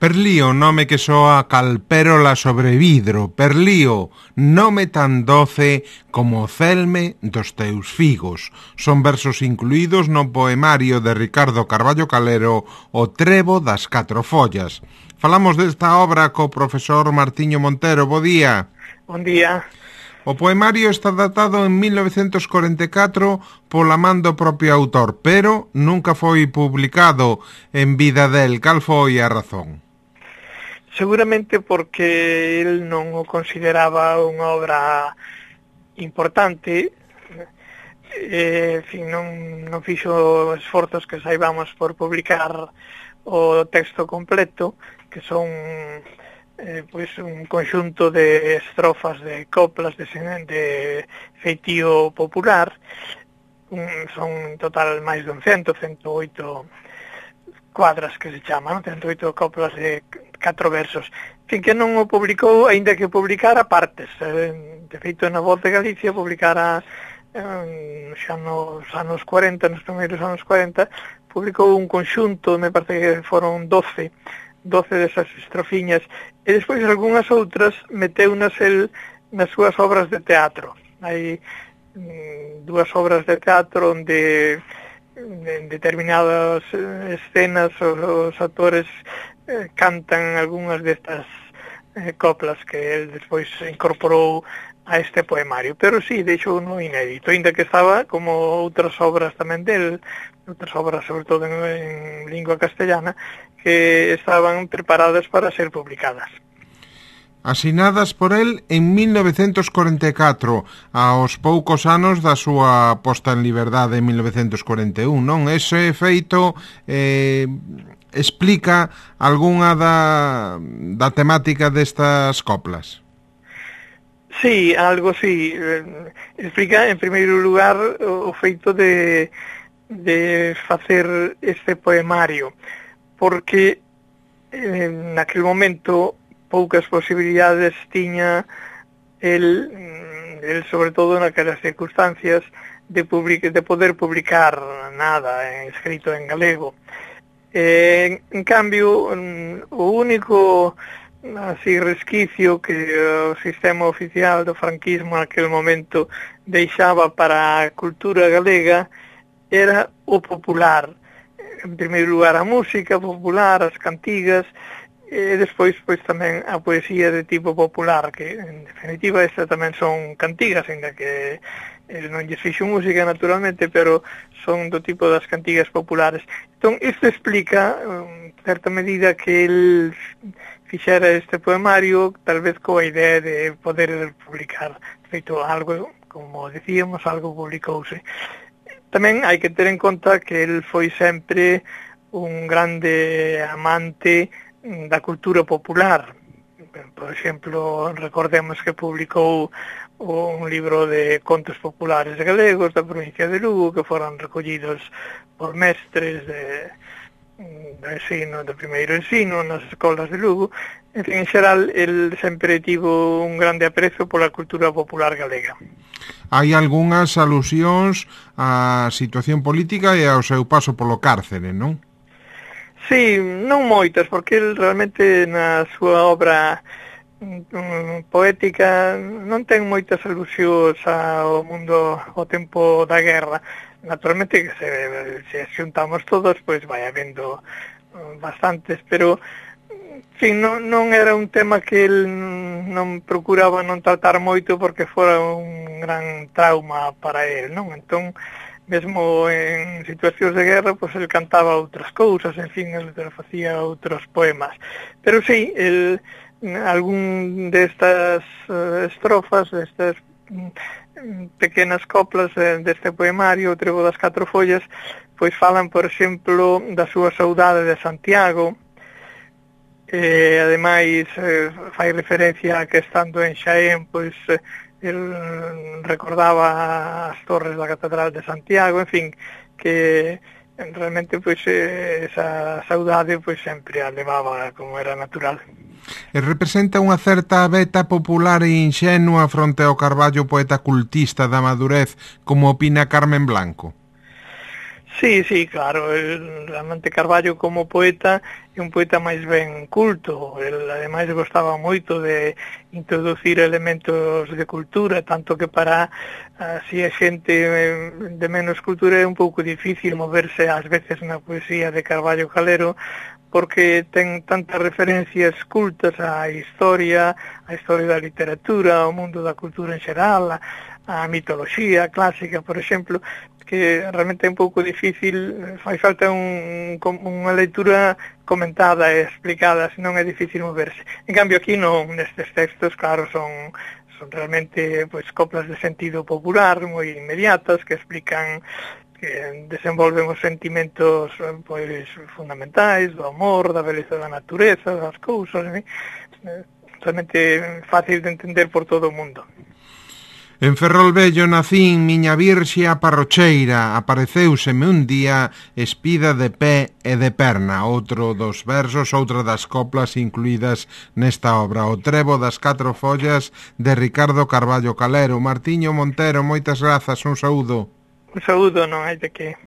Perlío, nome que soa cal pérola sobre vidro. Perlío, nome tan doce como o celme dos teus figos. Son versos incluídos no poemario de Ricardo Carballo Calero, O trevo das catro follas. Falamos desta obra co profesor Martiño Montero. Bo día. Bon día. O poemario está datado en 1944 pola man do propio autor, pero nunca foi publicado en vida del. Cal foi a razón? Seguramente porque el non o consideraba unha obra importante, en fin, non fixo esforzos que saibamos por publicar o texto completo, que son pois un conxunto de estrofas de coplas de feitío popular. Son en total máis de 108 cuadras que se chaman, 108 coplas de 4 versos. En fin, que non o publicou, aínda que publicara partes. De feito, na Voz de Galicia publicara xa nos anos 40, nos primeiros anos 40, publicou un conxunto, me parece que foron 12 desas estrofiñas, e despois algunhas outras meteunas el nas súas obras de teatro. Hai dúas obras de teatro onde en determinadas escenas os actores cantan algunhas destas coplas que el despois incorporou a este poemario, pero sí, deixou no inédito, ainda que estaba, como outras obras tamén del, outras obras sobre todo en lingua castellana, que estaban preparadas para ser publicadas. Asinadas por el en 1944, aos poucos anos da súa posta en liberdade en 1941, non? Ese feito explica algunha da temática destas coplas? Sí, algo sí. Explica, en primeiro lugar, o feito de facer este poemario, porque naquele momento poucas posibilidades tiña el sobre todo naquelas circunstancias de poder publicar nada escrito en galego. En cambio, o único así resquicio que o sistema oficial do franquismo naquele momento deixaba para a cultura galega era o popular. En primeiro lugar a música popular, as cantigas, e despois pois tamén a poesía de tipo popular, que en definitiva esta tamén son cantigas, ainda que non lles fixo música naturalmente, pero son do tipo das cantigas populares. Entón, isto explica, en certa medida, que el fixera este poemario, tal vez coa idea de poder publicar. Feito algo, como decíamos, algo publicouse. Tamén hai que ter en conta que el foi sempre un grande amante da cultura popular. Por exemplo, recordemos que publicou un libro de contos populares galegos da provincia de Lugo, que foran recollidos por mestres do ensino, do primeiro ensino nas escolas de Lugo. En fin, en xeral, el sempre tivo un grande aprecio pola cultura popular galega. Hai algunhas alusións á situación política e ao seu paso polo cárcere, non? Sí, non moitas, porque el realmente na súa obra poética non ten moitas alusións ao mundo, ao tempo da guerra. Naturalmente que se xuntamos todos, pois vai habendo bastantes, pero en fin, non era un tema que el non procuraba non tratar moito porque fora un gran trauma para el, non? Entón, mesmo en situacións de guerra, pois el cantaba outras cousas, en fin, el facía outros poemas. Pero sí, algún destas estrofas, destas pequenas coplas deste poemario, O trevo das catro follas, pois falan, por exemplo, da súa saudade de Santiago, e ademais fai referencia a que estando en Xaén, pois el recordaba as torres da Catedral de Santiago, en fin, que realmente pois esa saudade pois sempre a levaba como era natural. E representa unha certa beta popular e inxenua fronte ao Carballo poeta cultista da madurez, como opina Carmen Blanco? Sí, sí, claro, realmente Carballo como poeta é un poeta máis ben culto, el ademais gostaba moito de introducir elementos de cultura, tanto que para así a xente de menos cultura é un pouco difícil moverse ás veces na poesía de Carballo Calero, porque ten tantas referencias cultas á historia da literatura, ao mundo da cultura en xeral, a mitoloxía clásica, por exemplo, que realmente é un pouco difícil, fai falta unha leitura comentada e explicada, senón é difícil moverse. En cambio aquí non, nestes textos, claro, son realmente pois coplas de sentido popular moi inmediatas que explican, que desenvolven os sentimentos pois fundamentais do amor, da beleza da natureza, das cousas, realmente fácil de entender por todo o mundo. En Ferrolvello nacín, miña virxe a parrocheira, apareceuseme un día espida de pé e de perna, outro dos versos, outra das coplas incluídas nesta obra, o Trevo das Catro Follas de Ricardo Carballo Calero. Martiño Montero, moitas grazas, un saúdo. Un saúdo, non hai de que.